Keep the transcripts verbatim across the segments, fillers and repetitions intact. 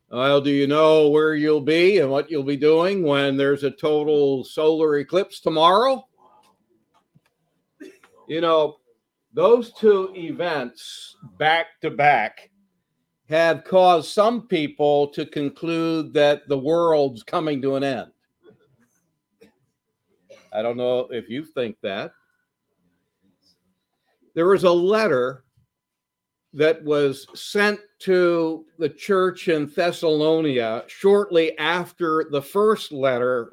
Well, do you know where you'll be and what you'll be doing when there's a total solar eclipse tomorrow? You know, those two events back to back have caused some people to conclude that the world's coming to an end. I don't know if you think that. There was a letter that was sent to the church in Thessalonica shortly after the first letter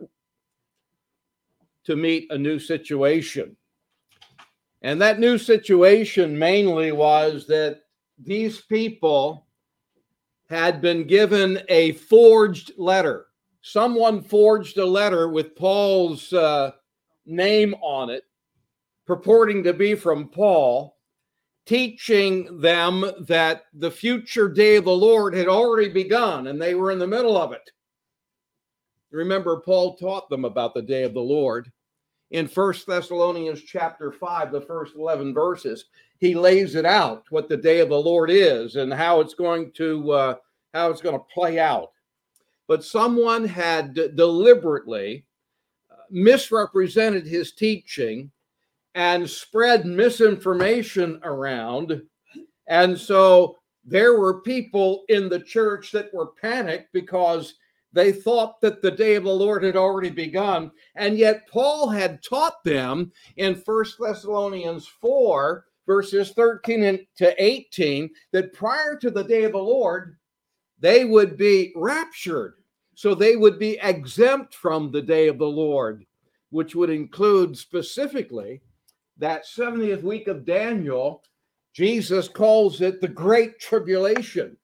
to meet a new situation. And that new situation mainly was that these people had been given a forged letter. Someone forged a letter with Paul's uh, name on it, purporting to be from Paul, teaching them that the future day of the Lord had already begun and they were in the middle of it. Remember, Paul taught them about the day of the Lord. In First Thessalonians chapter five, the first eleven verses, he lays it out, what the day of the Lord is and how it's going to uh, how it's going to play out. But someone had deliberately misrepresented his teaching and spread misinformation around. And so there were people in the church that were panicked because they thought that the day of the Lord had already begun. And yet Paul had taught them in First Thessalonians four, verses thirteen to eighteen, that prior to the day of the Lord, they would be raptured. So they would be exempt from the day of the Lord, which would include specifically that seventieth week of Daniel. Jesus calls it the Great Tribulation.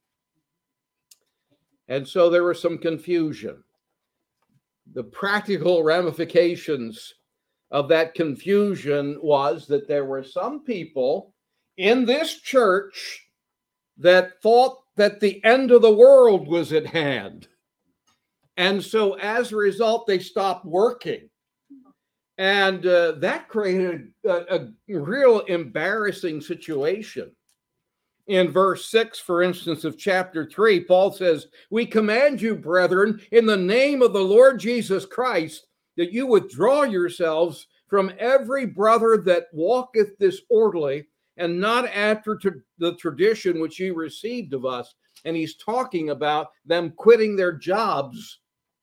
And so there was some confusion. The practical ramifications of that confusion was that there were some people in this church that thought that the end of the world was at hand. And so as a result, they stopped working. And uh, that created a, a real embarrassing situation. In verse six, for instance, of chapter three, Paul says, "We command you, brethren, in the name of the Lord Jesus Christ, that you withdraw yourselves from every brother that walketh disorderly, and not after t- the tradition which ye received of us." And he's talking about them quitting their jobs.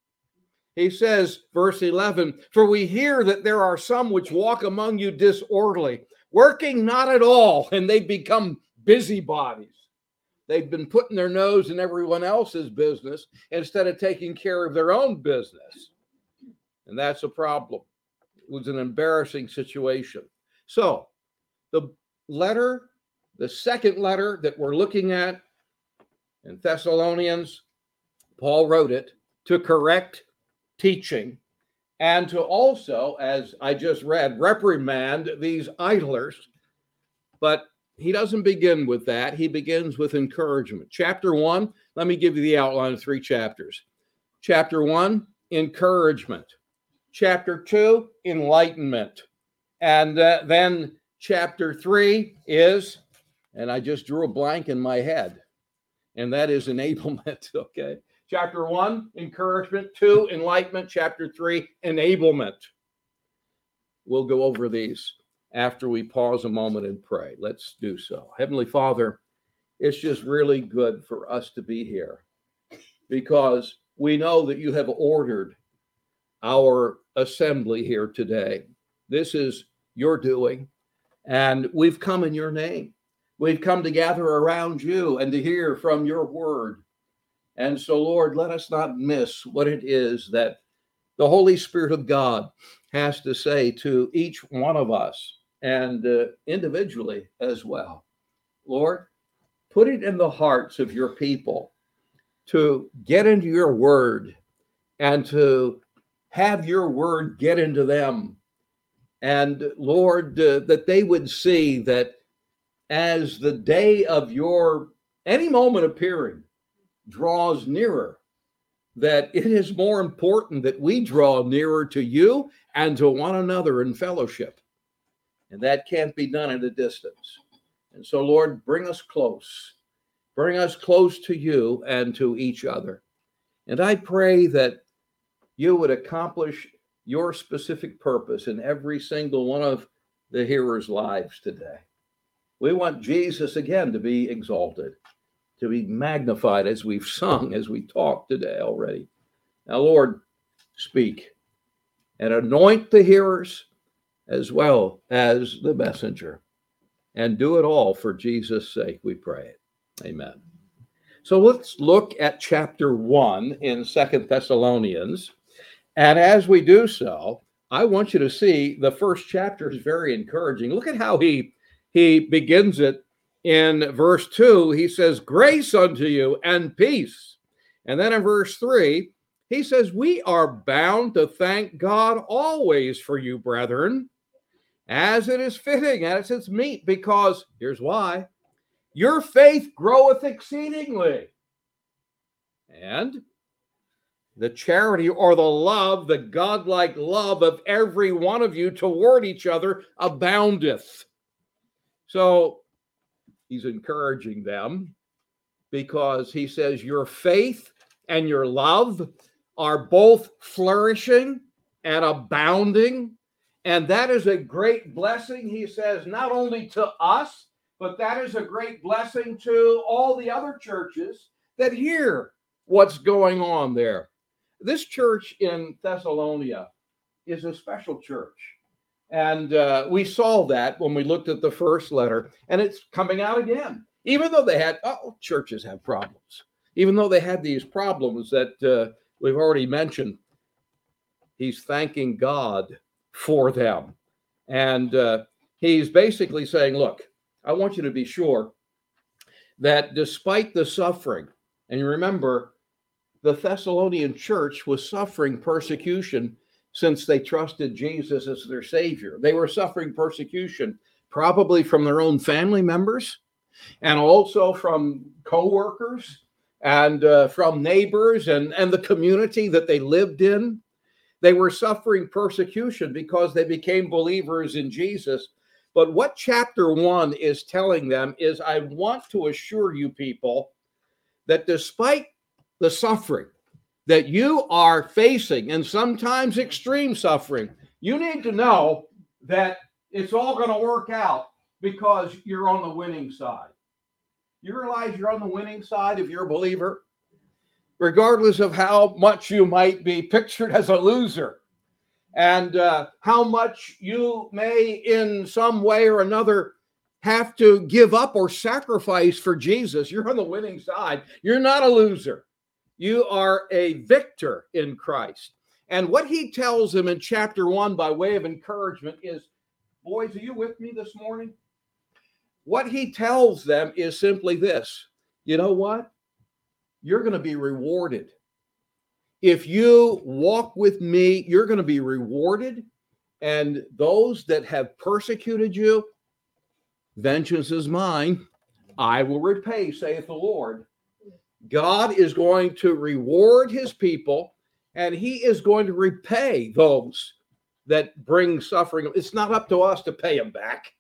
He says, verse eleven, "For we hear that there are some which walk among you disorderly, working not at all, and they become busybodies." They've been putting their nose in everyone else's business instead of taking care of their own business. And that's a problem. It was an embarrassing situation. So the letter, the second letter that we're looking at in Thessalonians, Paul wrote it to correct teaching and to also, as I just read, reprimand these idlers. But he doesn't begin with that. He begins with encouragement. Chapter one, let me give you the outline of three chapters. Chapter one, encouragement. Chapter two, enlightenment. And uh, then chapter three is, and I just drew a blank in my head, and that is enablement, okay? Chapter one, encouragement. Two, enlightenment. Chapter three, enablement. We'll go over these after we pause a moment and pray. Let's do so. Heavenly Father, it's just really good for us to be here because we know that you have ordered our assembly here today. This is your doing, and we've come in your name. We've come to gather around you and to hear from your word. And so, Lord, let us not miss what it is that the Holy Spirit of God has to say to each one of us and uh, individually as well. Lord, put it in the hearts of your people to get into your word and to have your word get into them. And Lord, uh, that they would see that as the day of your any moment appearing draws nearer, that it is more important that we draw nearer to you and to one another in fellowship. And that can't be done at a distance. And so, Lord, bring us close. Bring us close to you and to each other. And I pray that you would accomplish your specific purpose in every single one of the hearers' lives today. We want Jesus again to be exalted, to be magnified as we've sung, as we talked today already. Now, Lord, speak and anoint the hearers as well as the messenger, and do it all for Jesus' sake, we pray. Amen. So let's look at chapter one in Second Thessalonians. And as we do so, I want you to see the first chapter is very encouraging. Look at how he, he begins it in verse two. He says, grace unto you and peace. And then in verse three, he says, we are bound to thank God always for you, brethren, as it is fitting, as it's meet, because here's why. Your faith groweth exceedingly, and the charity or the love, the godlike love of every one of you toward each other aboundeth. So he's encouraging them because he says your faith and your love are both flourishing and abounding. And that is a great blessing, he says, not only to us, but that is a great blessing to all the other churches that hear what's going on there. This church in Thessalonica is a special church. And uh, we saw that when we looked at the first letter, and it's coming out again. Even though they had, oh, churches have problems. Even though they had these problems that uh, we've already mentioned, he's thanking God for them. And uh, he's basically saying, look, I want you to be sure that despite the suffering, and you remember, the Thessalonian church was suffering persecution since they trusted Jesus as their Savior. They were suffering persecution probably from their own family members and also from co-workers and uh, from neighbors and, and the community that they lived in. They were suffering persecution because they became believers in Jesus. But what chapter one is telling them is, I want to assure you people that despite the suffering that you are facing, and sometimes extreme suffering, you need to know that it's all going to work out because you're on the winning side. You realize you're on the winning side if you're a believer, regardless of how much you might be pictured as a loser and uh, how much you may in some way or another have to give up or sacrifice for Jesus. You're on the winning side. You're not a loser. You are a victor in Christ. And what he tells them in chapter one by way of encouragement is, boys, are you with me this morning? What he tells them is simply this. You know what? You're going to be rewarded. If you walk with me, you're going to be rewarded. And those that have persecuted you, vengeance is mine. I will repay, saith the Lord. God is going to reward his people, and he is going to repay those that bring suffering. It's not up to us to pay them back.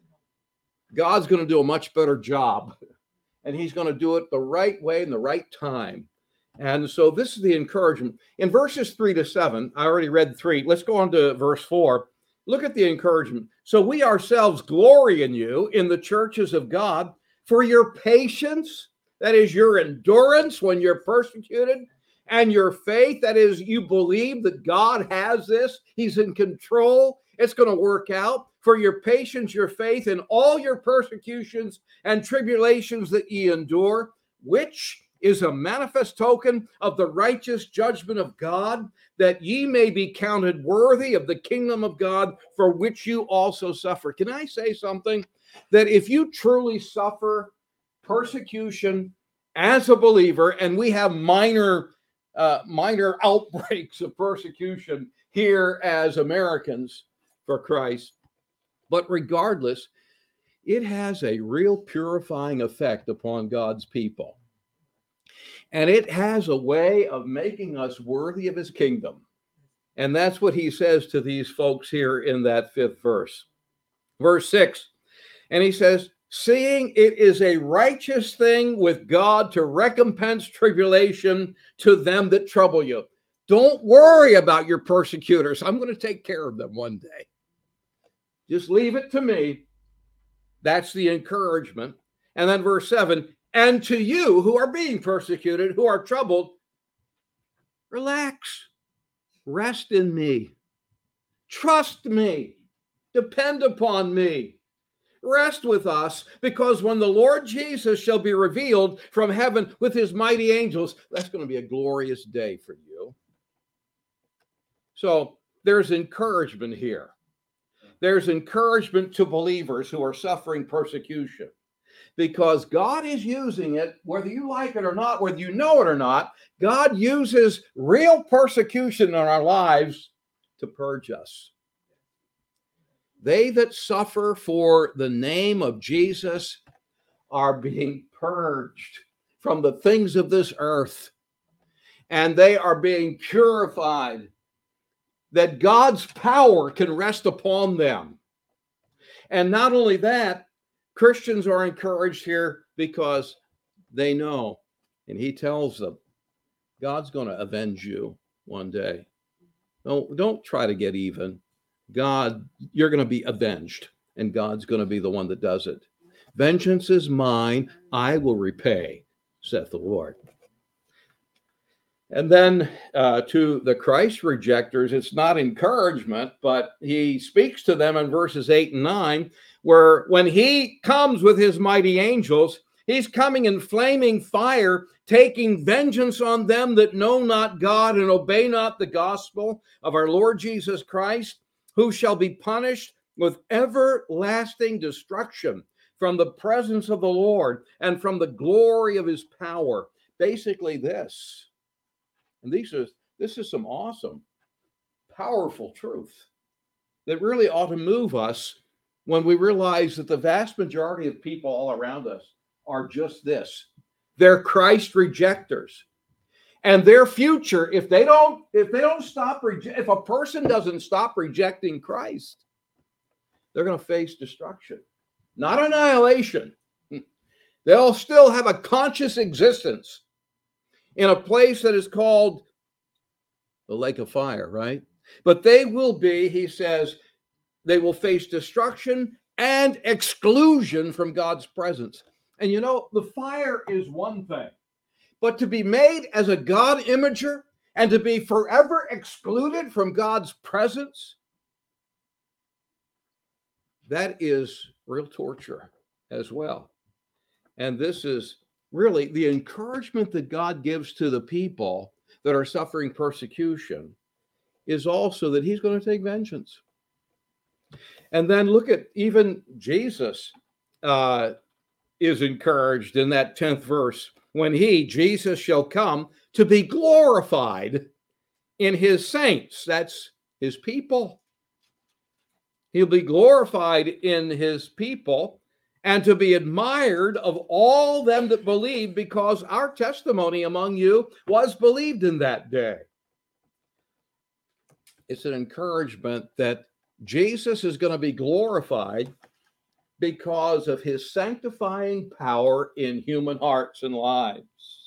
God's going to do a much better job, and he's going to do it the right way and the right time. And so this is the encouragement. In verses three to seven, I already read three. Let's go on to verse four. Look at the encouragement. So we ourselves glory in you in the churches of God for your patience, that is your endurance when you're persecuted, and your faith, that is you believe that God has this. He's in control. It's going to work out. For your patience, your faith in all your persecutions and tribulations that ye endure, which is a manifest token of the righteous judgment of God, that ye may be counted worthy of the kingdom of God, for which you also suffer. Can I say something? That if you truly suffer persecution as a believer, and we have minor, uh, minor outbreaks of persecution here as Americans for Christ, but regardless, it has a real purifying effect upon God's people. And it has a way of making us worthy of his kingdom. And that's what he says to these folks here in that fifth verse. Verse six, and he says, seeing it is a righteous thing with God to recompense tribulation to them that trouble you. Don't worry about your persecutors. I'm going to take care of them one day. Just leave it to me. That's the encouragement. And then verse seven, and to you who are being persecuted, who are troubled, relax, rest in me, trust me, depend upon me. Rest with us, because when the Lord Jesus shall be revealed from heaven with his mighty angels, that's going to be a glorious day for you. So there's encouragement here. There's encouragement to believers who are suffering persecution, because God is using it, whether you like it or not, whether you know it or not. God uses real persecution in our lives to purge us. They that suffer for the name of Jesus are being purged from the things of this earth, and they are being purified, that God's power can rest upon them. And not only that, Christians are encouraged here because they know, and he tells them, God's going to avenge you one day. Don't, don't try to get even. God, you're going to be avenged, and God's going to be the one that does it. Vengeance is mine, I will repay, saith the Lord. And then uh, to the Christ rejectors, it's not encouragement, but he speaks to them in verses eight and nine, where when he comes with his mighty angels, he's coming in flaming fire, taking vengeance on them that know not God and obey not the gospel of our Lord Jesus Christ, who shall be punished with everlasting destruction from the presence of the Lord and from the glory of his power. Basically this. And these are, this is some awesome, powerful truth that really ought to move us when we realize that the vast majority of people all around us are just this. They're Christ rejectors. And their future, if they don't, if they don't stop, reje- if a person doesn't stop rejecting Christ, they're going to face destruction, not annihilation. They'll still have a conscious existence in a place that is called the lake of fire, right? But they will be, he says, they will face destruction and exclusion from God's presence. And you know, the fire is one thing. But to be made as a God imager and to be forever excluded from God's presence, that is real torture as well. And this is really the encouragement that God gives to the people that are suffering persecution, is also that he's going to take vengeance. And then look at even Jesus uh, is encouraged in that tenth verse. When he, Jesus, shall come to be glorified in his saints. That's his people. He'll be glorified in his people and to be admired of all them that believe, because our testimony among you was believed in that day. It's an encouragement that Jesus is going to be glorified because of his sanctifying power in human hearts and lives.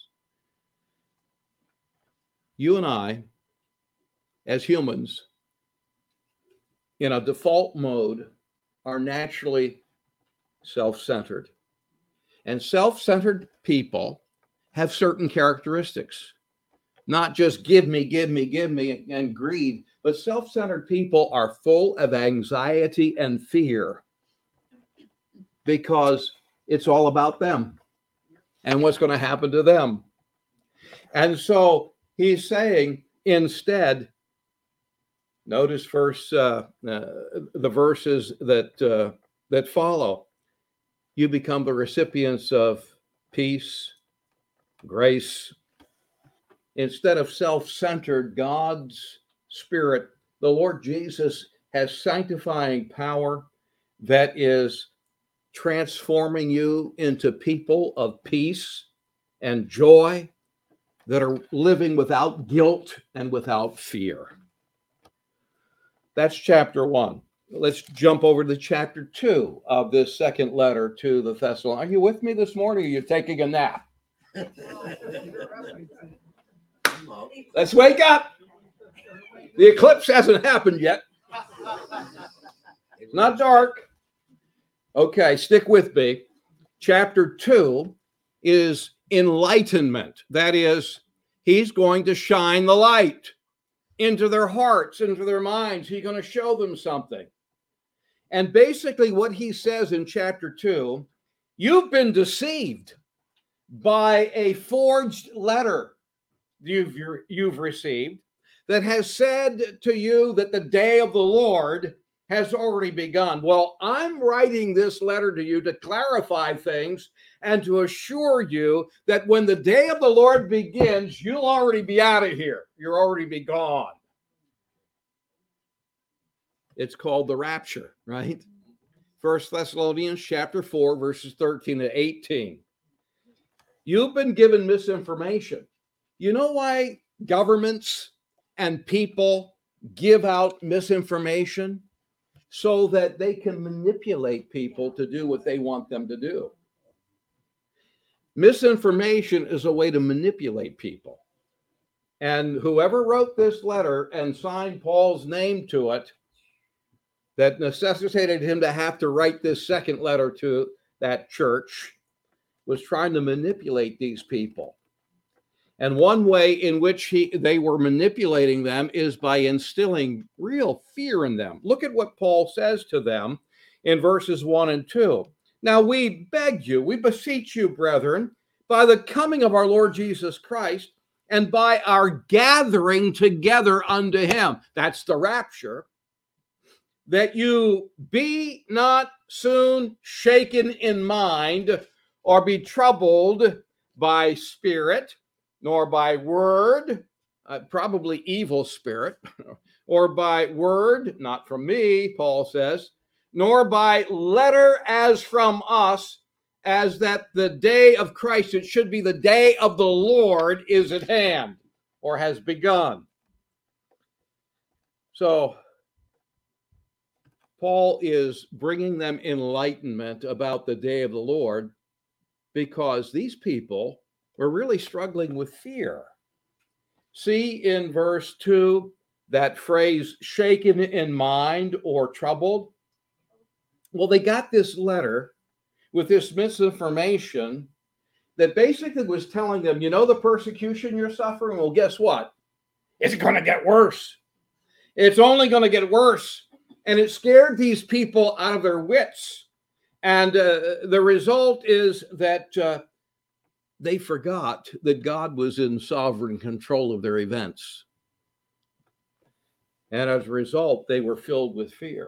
You and I, as humans, in a default mode, are naturally self-centered. And self-centered people have certain characteristics. Not just give me, give me, give me, and greed, but self-centered people are full of anxiety and fear, because it's all about them and what's going to happen to them. And so he's saying, instead, notice verse, uh, uh, the verses that, uh, that follow. You become the recipients of peace, grace. Instead of self-centered, God's Spirit, the Lord Jesus, has sanctifying power that is transforming you into people of peace and joy that are living without guilt and without fear. That's chapter one. let's jump over to chapter two of this second letter to the Thessalonians. Are you with me this morning, or are you taking a nap? Let's wake up. The eclipse hasn't happened yet. It's not dark. Okay, stick with me. Chapter two is enlightenment. That is, he's going to shine the light into their hearts, into their minds. He's going to show them something. And basically what he says in chapter two, you've been deceived by a forged letter you've, you've received that has said to you that the day of the Lord has already begun. Well, I'm writing this letter to you to clarify things and to assure you that when the day of the Lord begins, you'll already be out of here. You'll already be gone. It's called the rapture, right? First Thessalonians chapter four, verses thirteen to eighteen. You've been given misinformation. You know why governments and people give out misinformation? So that they can manipulate people to do what they want them to do. Misinformation is a way to manipulate people. And whoever wrote this letter and signed Paul's name to it, that necessitated him to have to write this second letter to that church, was trying to manipulate these people. And one way in which he, they were manipulating them is by instilling real fear in them. Look at what Paul says to them in verses one and two. Now we beg you, we beseech you, brethren, by the coming of our Lord Jesus Christ and by our gathering together unto him, that's the rapture, that you be not soon shaken in mind or be troubled by spirit, nor by word, uh, probably evil spirit, or by word, not from me, Paul says, nor by letter as from us, as that the day of Christ, it should be the day of the Lord, is at hand, or has begun. So, Paul is bringing them enlightenment about the day of the Lord because these people were really struggling with fear. See in verse two, that phrase, shaken in mind or troubled. Well, they got this letter with this misinformation that basically was telling them, you know, the persecution you're suffering? Well, guess what? It's going to get worse. It's only going to get worse. And it scared these people out of their wits. And uh, the result is that uh, they forgot that God was in sovereign control of their events. And as a result, they were filled with fear.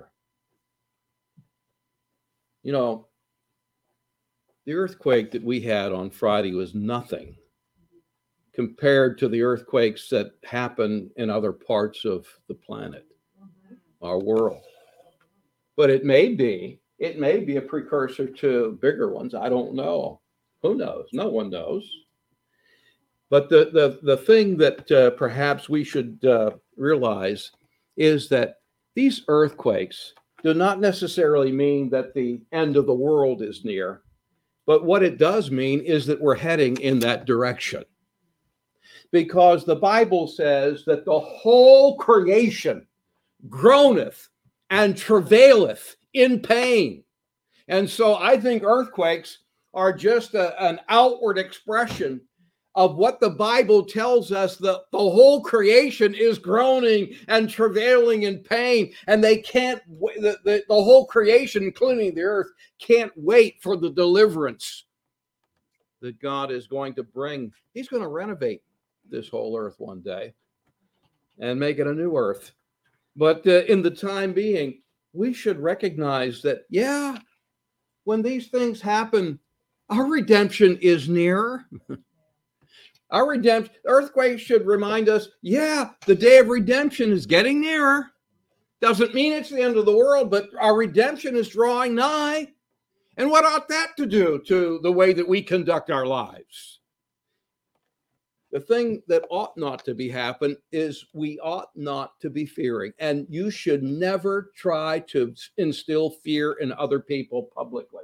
You know, the earthquake that we had on Friday was nothing compared to the earthquakes that happen in other parts of the planet, our world. But it may be, it may be a precursor to bigger ones. I don't know. Who knows? No one knows. But the, the, the thing that uh, perhaps we should uh, realize is that these earthquakes do not necessarily mean that the end of the world is near. But what it does mean is that we're heading in that direction. Because the Bible says that the whole creation groaneth and travaileth in pain. And so I think earthquakes are just a, an outward expression of what the Bible tells us, that the whole creation is groaning and travailing in pain, and they can't, the, the, the whole creation, including the earth, can't wait for the deliverance that God is going to bring. He's going to renovate this whole earth one day and make it a new earth. But uh, in the time being, we should recognize that, yeah, when these things happen, our redemption is nearer. Our redemption, earthquakes should remind us, yeah, the day of redemption is getting nearer. Doesn't mean it's the end of the world, but our redemption is drawing nigh. And what ought that to do to the way that we conduct our lives? The thing that ought not to be happen is we ought not to be fearing. And you should never try to instill fear in other people publicly.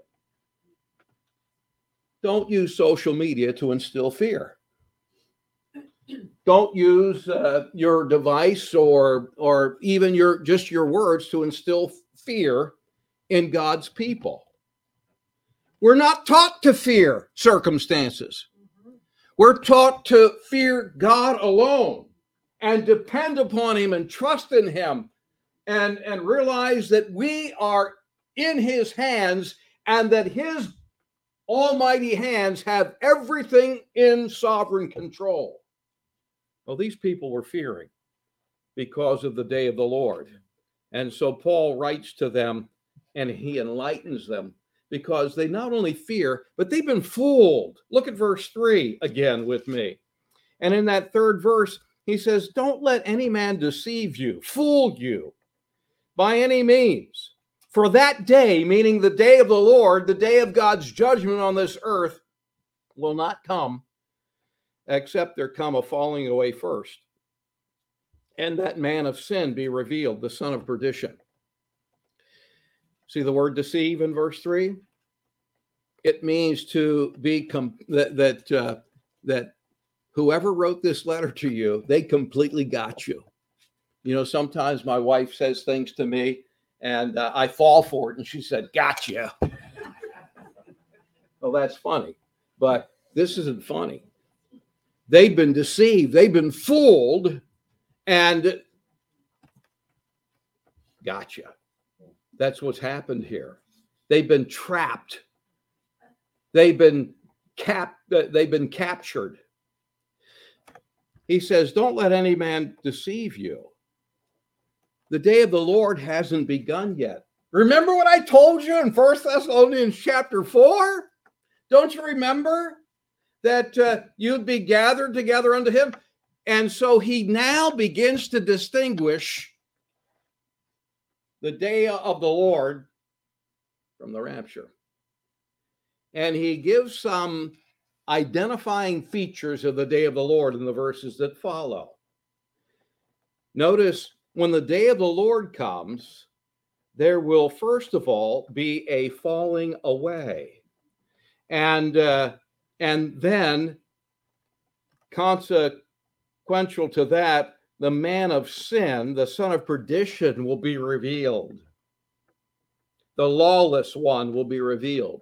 Don't use social media to instill fear. Don't use uh, your device or or even your just your words to instill fear in God's people. We're not taught to fear circumstances. We're taught to fear God alone and depend upon him and trust in him and, and realize that we are in his hands and that his almighty hands have everything in sovereign control. Well, these people were fearing because of the day of the Lord. And so Paul writes to them and he enlightens them because they not only fear, but they've been fooled. Look at verse three again with me. And in that third verse, he says, don't let any man deceive you, fool you by any means. For that day, meaning the day of the Lord, the day of God's judgment on this earth, will not come except there come a falling away first. And that man of sin be revealed, the son of perdition. See the word deceive in verse three? It means to be com- that that uh, that whoever wrote this letter to you, they completely got you. You know, sometimes my wife says things to me, and uh, I fall for it, and she said, "Gotcha." Well, that's funny, but this isn't funny. They've been deceived, they've been fooled, and gotcha. That's what's happened here. They've been trapped. They've been cap. They've been captured. He says, "Don't let any man deceive you. The day of the Lord hasn't begun yet." Remember what I told you in First Thessalonians chapter four? Don't you remember that uh, you'd be gathered together unto him? And so he now begins to distinguish the day of the Lord from the rapture. And he gives some identifying features of the day of the Lord in the verses that follow. Notice when the day of the Lord comes, there will first of all be a falling away. And, uh, and then consequential to that, the man of sin, the son of perdition, will be revealed. The lawless one will be revealed.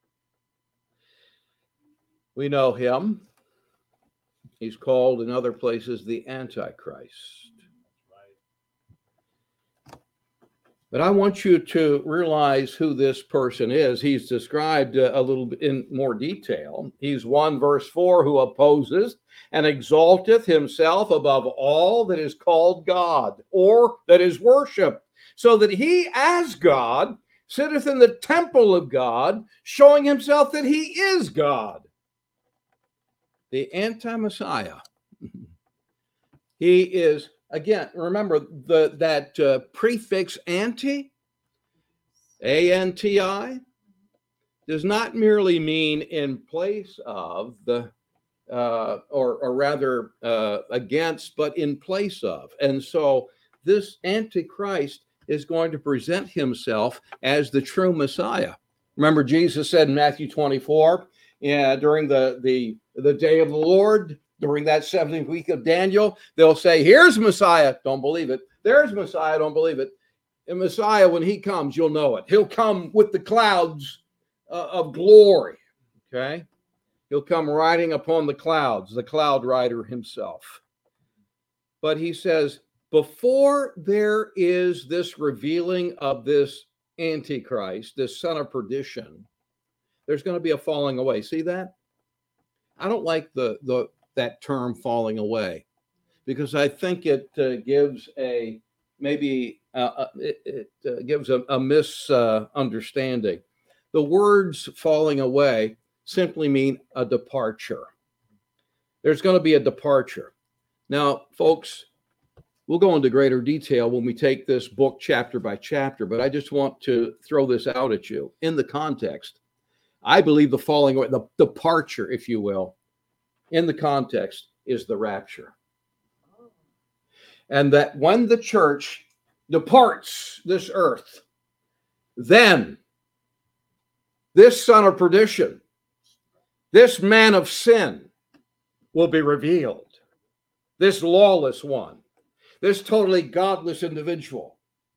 We know him. He's called in other places the Antichrist. But I want you to realize who this person is. He's described uh, a little bit in more detail. He's one, verse four, who opposes and exalteth himself above all that is called God or that is worshipped, so that he as God sitteth in the temple of God, showing himself that he is God. The anti-Messiah. He is, again, remember the that uh, prefix anti, A N T I, does not merely mean in place of the, uh, or, or rather uh, against, but in place of. And so this Antichrist is going to present himself as the true Messiah. Remember, Jesus said in Matthew twenty-four, yeah, during the, the, the day of the Lord, during that seventeenth week of Daniel, they'll say, here's Messiah. Don't believe it. There's Messiah. Don't believe it. And Messiah, when he comes, you'll know it. He'll come with the clouds uh, of glory. Okay. He'll come riding upon the clouds, the cloud rider himself. But he says, before there is this revealing of this Antichrist, this son of perdition, there's going to be a falling away. See that? I don't like the, the that term falling away because I think it uh, gives a maybe uh, it, it uh, gives a, a misunderstanding. Uh, the words falling away simply mean a departure. There's going to be a departure. Now, folks, we'll go into greater detail when we take this book chapter by chapter, but I just want to throw this out at you in the context. I believe the falling away, the departure, if you will, in the context, is the rapture. And that when the church departs this earth, then this son of perdition, this man of sin, will be revealed. This lawless one, this totally godless individual.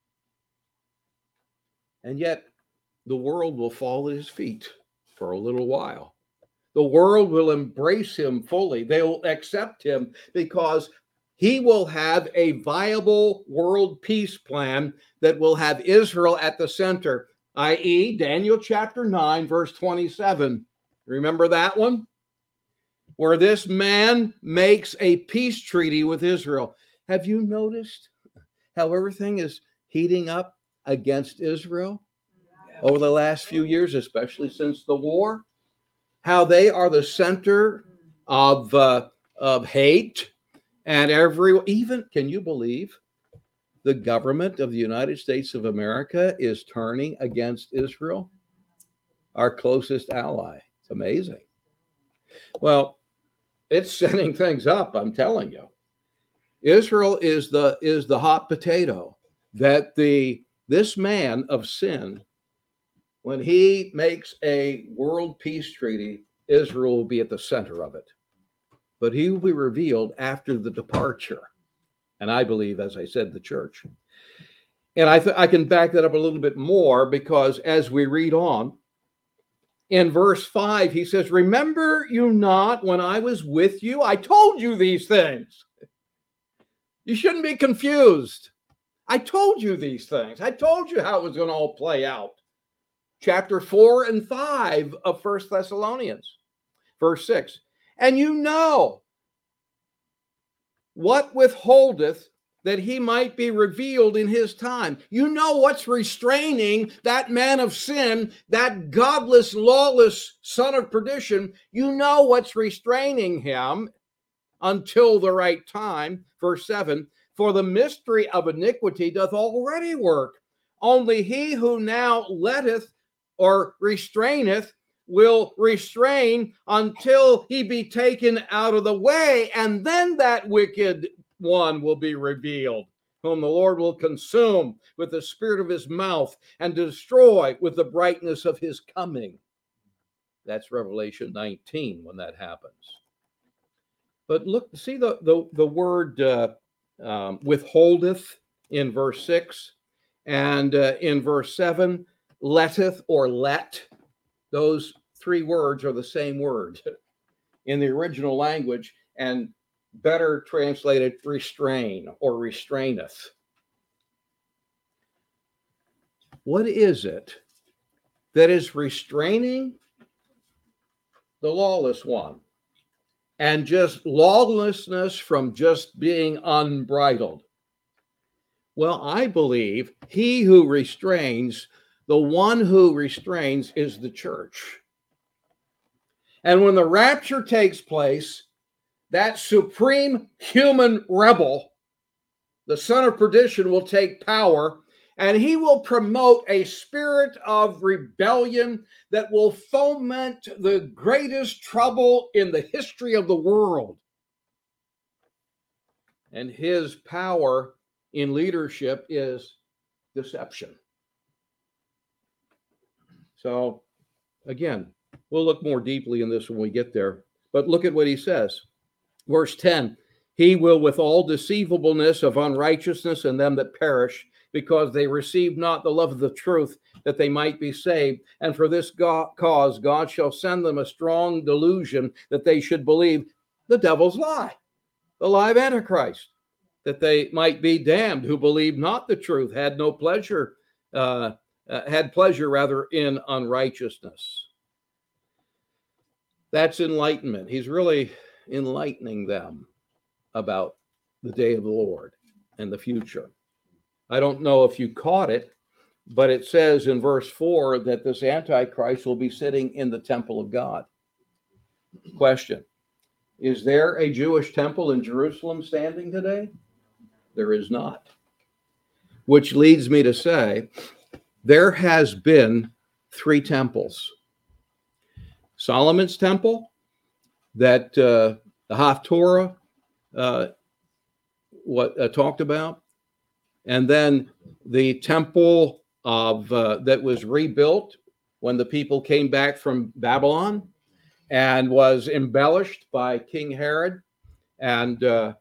And yet the world will fall at his feet for a little while. The world will embrace him fully. They will accept him because he will have a viable world peace plan that will have Israel at the center, that is, Daniel chapter nine, verse twenty-seven. Remember that one? Where this man makes a peace treaty with Israel. Have you noticed how everything is heating up against Israel over the last few years, especially since the war? How they are the center of, uh, of hate, and every, even, can you believe, the government of the United States of America is turning against Israel, our closest ally. It's amazing. Well, it's setting things up, I'm telling you. Israel is the is the hot potato that the this man of sin, when he makes a world peace treaty, Israel will be at the center of it. But he will be revealed after the departure. And I believe, as I said, the church. And I, th- I can back that up a little bit more, because as we read on, in verse five, he says, remember you not when I was with you? I told you these things. You shouldn't be confused. I told you these things. I told you how it was going to all play out. Chapter four and five of First Thessalonians, verse six. And you know what withholdeth that he might be revealed in his time. You know what's restraining that man of sin, that godless, lawless son of perdition. You know what's restraining him until the right time. Verse seven, for the mystery of iniquity doth already work. Only he who now letteth or restraineth will restrain until he be taken out of the way, and then that wicked one will be revealed, whom the Lord will consume with the spirit of his mouth and destroy with the brightness of his coming. That's Revelation nineteen when that happens. But look, see the, the, the word uh, um, withholdeth in verse six, and uh, in verse seven, letteth or let. Those three words are the same word in the original language, and better translated restrain or restraineth. What is it that is restraining the lawless one, and just lawlessness from just being unbridled? Well, I believe he who restrains, the one who restrains is the church. And when the rapture takes place, that supreme human rebel, the son of perdition, will take power, and he will promote a spirit of rebellion that will foment the greatest trouble in the history of the world. And his power in leadership is deception. So, again, we'll look more deeply in this when we get there. But look at what he says. Verse ten, he will with all deceivableness of unrighteousness in them that perish, because they receive not the love of the truth, that they might be saved. And for this God, cause God shall send them a strong delusion, that they should believe the devil's lie, the lie of Antichrist, that they might be damned who believe not the truth, had no pleasure, uh, uh, had pleasure rather in unrighteousness. That's enlightenment. He's really enlightening them about the day of the Lord and the future. I don't know if you caught it, but it says in verse four that this Antichrist will be sitting in the temple of God. Question: is there a Jewish temple in Jerusalem standing today? There is not. Which leads me to say, there has been three temples. Solomon's temple, that uh, the Haftorah uh, what uh, talked about. And then the temple of uh, that was rebuilt when the people came back from Babylon and was embellished by King Herod. And uh,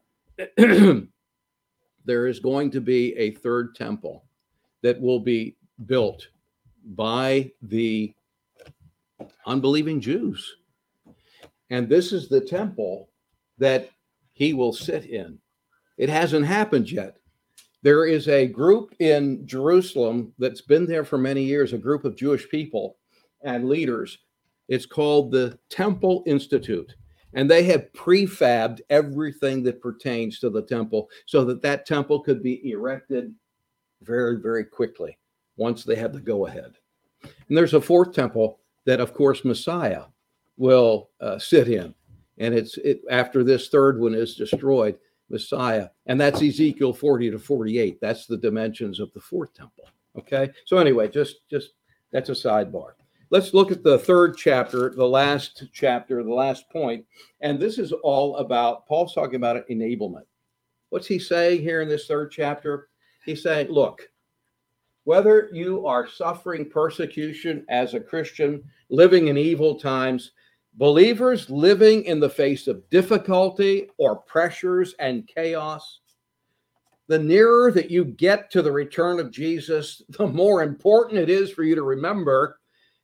there is going to be a third temple that will be built by the unbelieving Jews. And this is the temple that he will sit in. It hasn't happened yet. There is a group in Jerusalem that's been there for many years, a group of Jewish people and leaders. It's called the Temple Institute. And they have prefabbed everything that pertains to the temple so that that temple could be erected very, very quickly once they have the go-ahead. And there's a fourth temple that, of course, Messiah will uh, sit in. And it's it, after this third one is destroyed, Messiah. And that's Ezekiel forty to forty-eight. That's the dimensions of the fourth temple. Okay. So anyway, just, just that's a sidebar. Let's look at the third chapter, the last chapter, the last point. And this is all about, Paul's talking about enablement. What's he saying here in this third chapter? He's saying, look, whether you are suffering persecution as a Christian, living in evil times, believers living in the face of difficulty or pressures and chaos, the nearer that you get to the return of Jesus, the more important it is for you to remember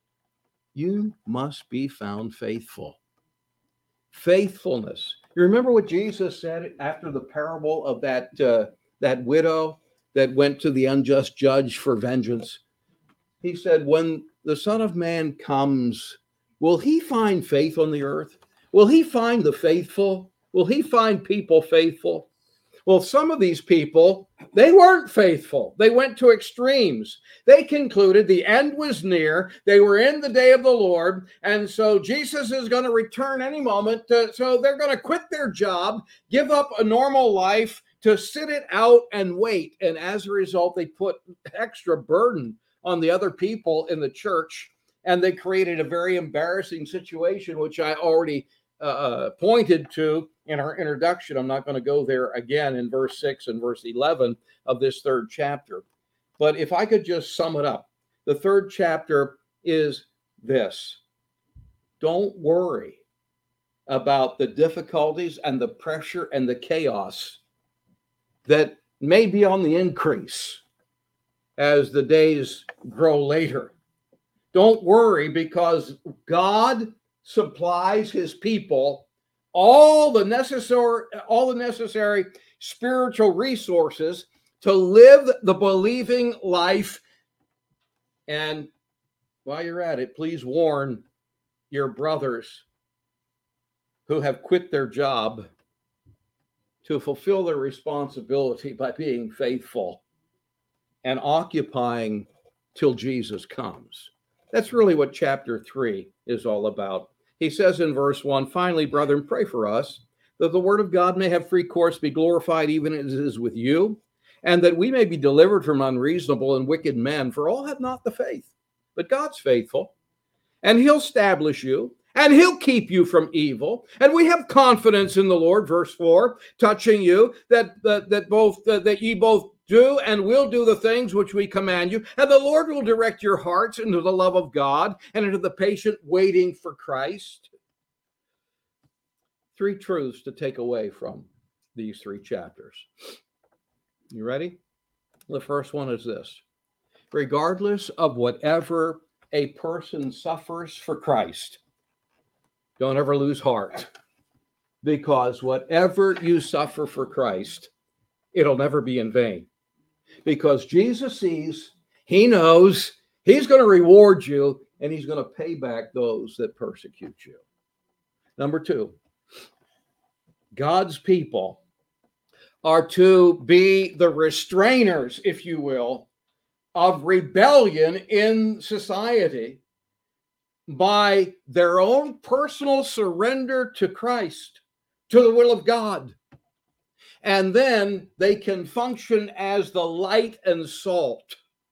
you must be found faithful. Faithfulness. You remember what Jesus said after the parable of that, uh, that widow that went to the unjust judge for vengeance? He said, when the Son of Man comes, will he find faith on the earth? Will he find the faithful? Will he find people faithful? Well, some of these people, they weren't faithful. They went to extremes. They concluded the end was near. They were in the day of the Lord. And so Jesus is going to return any moment. To, so they're going to quit their job, give up a normal life to sit it out and wait. And as a result, they put extra burden on the other people in the church. And they created a very embarrassing situation, which I already uh, pointed to in our introduction. I'm not going to go there again in verse six and verse eleven of this third chapter. But if I could just sum it up, the third chapter is this: don't worry about the difficulties and the pressure and the chaos that may be on the increase as the days grow later. Don't worry, because God supplies his people all the necessary all the necessary spiritual resources to live the believing life. And while you're at it, please warn your brothers who have quit their job to fulfill their responsibility by being faithful and occupying till Jesus comes. That's really what chapter three is all about. He says in verse one, finally, brethren, pray for us, that the word of God may have free course, be glorified even as it is with you, and that we may be delivered from unreasonable and wicked men, for all have not the faith. But God's faithful, and he'll establish you, and he'll keep you from evil. And we have confidence in the Lord, verse four, touching you, that, that, that both that, that ye both do and will do the things which we command you. And the Lord will direct your hearts into the love of God and into the patient waiting for Christ. Three truths to take away from these three chapters. You ready? The first one is this: regardless of whatever a person suffers for Christ, don't ever lose heart, because whatever you suffer for Christ, it'll never be in vain. Because Jesus sees, he knows, he's going to reward you, and he's going to pay back those that persecute you. Number two, God's people are to be the restrainers, if you will, of rebellion in society by their own personal surrender to Christ, to the will of God. And then they can function as the light and salt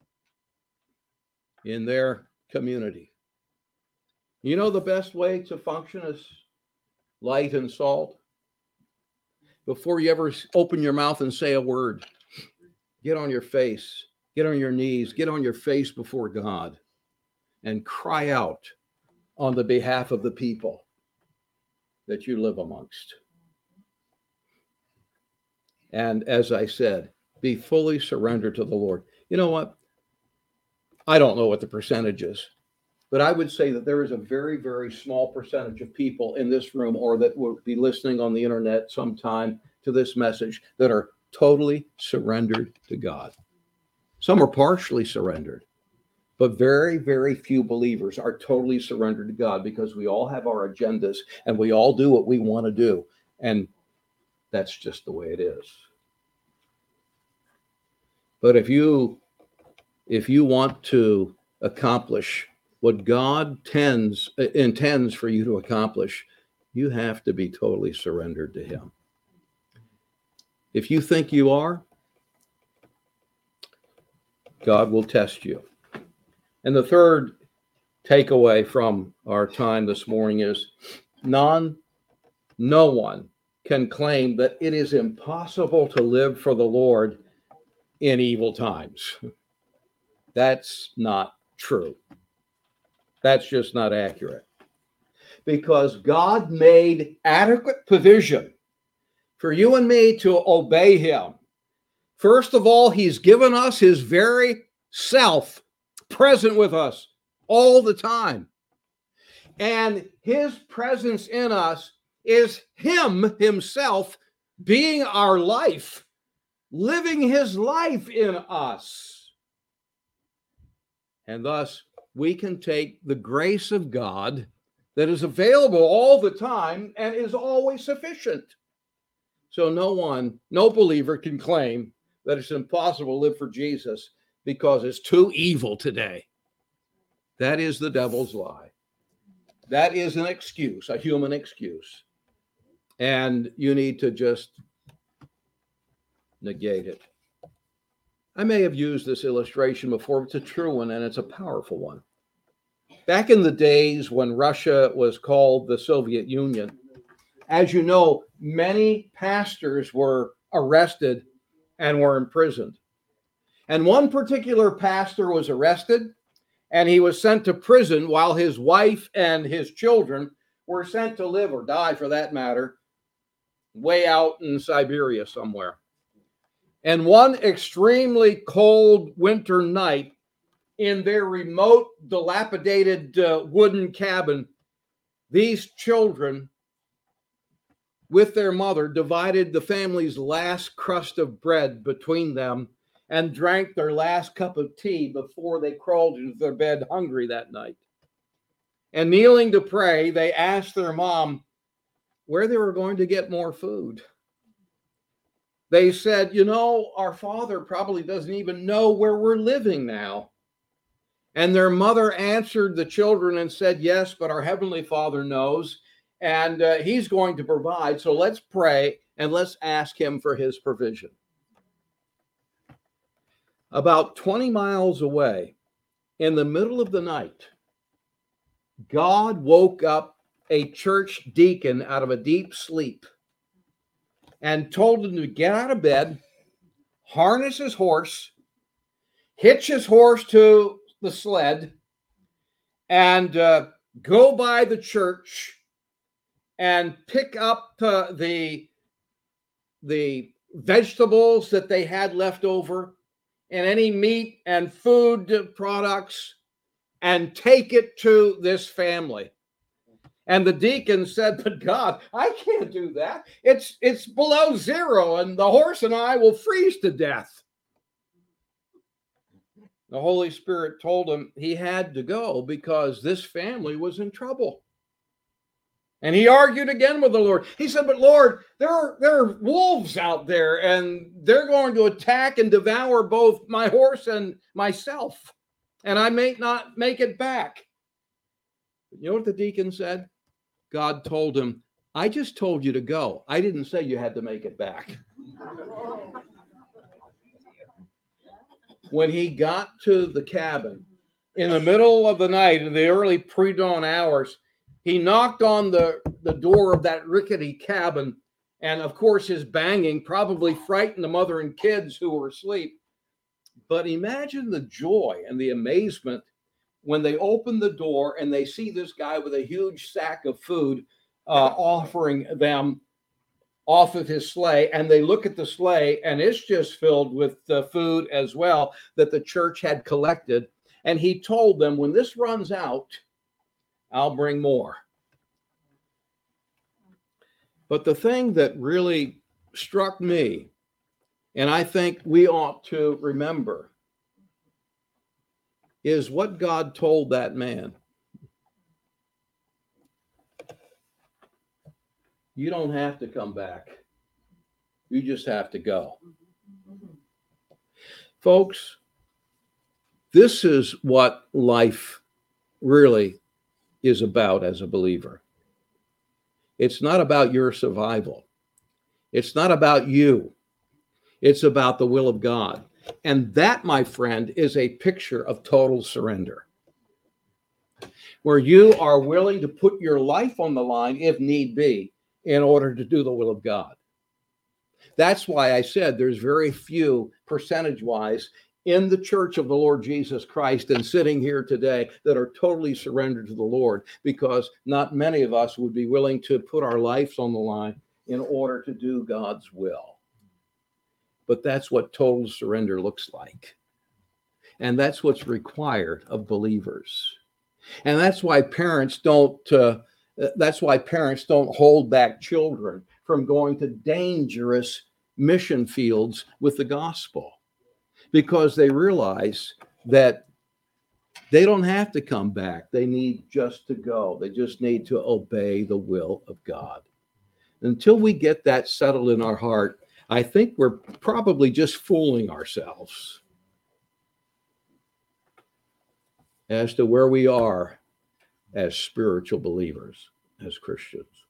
in their community. You know the best way to function as light and salt? before you ever open your mouth and say a word, get on your face, get on your knees, get on your face before God and cry out on the behalf of the people that you live amongst. And as I said, be fully surrendered to the Lord. You know what? I don't know what the percentage is, but I would say that there is a very, very small percentage of people in this room or that will be listening on the internet sometime to this message that are totally surrendered to God. Some are partially surrendered, but very, very few believers are totally surrendered to God because we all have our agendas and we all do what we want to do. And that's just the way it is. But if you if you want to accomplish what God tends intends for you to accomplish, you have to be totally surrendered to him. If you think you are, God will test you. And the third takeaway from our time this morning is non, no one can claim that it is impossible to live for the Lord in evil times. That's not true. That's just not accurate. Because God made adequate provision for you and me to obey him. First of all, he's given us his very self present with us all the time. And his presence in us is him himself being our life, living his life in us. And thus, we can take the grace of God that is available all the time and is always sufficient. So no one, no believer can claim that it's impossible to live for Jesus because it's too evil today. That is the devil's lie. That is an excuse, a human excuse. And you need to just negate it. I may have used this illustration before, but it's a true one and it's a powerful one. Back in the days when Russia was called the Soviet Union, as you know, many pastors were arrested and were imprisoned. And one particular pastor was arrested and he was sent to prison while his wife and his children were sent to live or die, for that matter, way out in Siberia somewhere. And one extremely cold winter night, in their remote, dilapidated uh, wooden cabin, these children, with their mother, divided the family's last crust of bread between them and drank their last cup of tea before they crawled into their bed hungry that night. And kneeling to pray, they asked their mom where they were going to get more food. They said, you know, our father probably doesn't even know where we're living now. And their mother answered the children and said, yes, but our Heavenly Father knows, and uh, he's going to provide. So let's pray and let's ask him for his provision. About twenty miles away, in the middle of the night, God woke up a church deacon out of a deep sleep and told him to get out of bed, harness his horse, hitch his horse to the sled, and uh, go by the church and pick up uh, the, the vegetables that they had left over and any meat and food products and take it to this family. And the deacon said, but God, I can't do that. It's, it's below zero and the horse and I will freeze to death. The Holy Spirit told him he had to go because this family was in trouble. And he argued again with the Lord. He said, but Lord, there are, there are wolves out there and they're going to attack and devour both my horse and myself. And I may not make it back. You know what the deacon said? God told him, I just told you to go. I didn't say you had to make it back. When he got to the cabin in the middle of the night, in the early pre-dawn hours, he knocked on the, the door of that rickety cabin And of course, his banging probably frightened the mother and kids who were asleep. But imagine the joy and the amazement when they open the door and they see this guy with a huge sack of food uh, offering them off of his sleigh, and they look at the sleigh and it's just filled with uh, food as well that the church had collected. And he told them, when this runs out, I'll bring more. But the thing that really struck me, and I think we ought to remember, is what God told that man. You don't have to come back. You just have to go. Folks, this is what life really is about as a believer. It's not about your survival. It's not about you. It's about the will of God. And that, my friend, is a picture of total surrender, where you are willing to put your life on the line, if need be, in order to do the will of God. That's why I said there's very few, percentage-wise, in the church of the Lord Jesus Christ and sitting here today that are totally surrendered to the Lord, because not many of us would be willing to put our lives on the line in order to do God's will. But that's what total surrender looks like. And that's what's required of believers. And that's why parents don't, uh, that's why parents don't hold back children from going to dangerous mission fields with the gospel, because they realize that they don't have to come back. They need just to go. They just need to obey the will of God. Until we get that settled in our heart, I think we're probably just fooling ourselves as to where we are as spiritual believers, as Christians.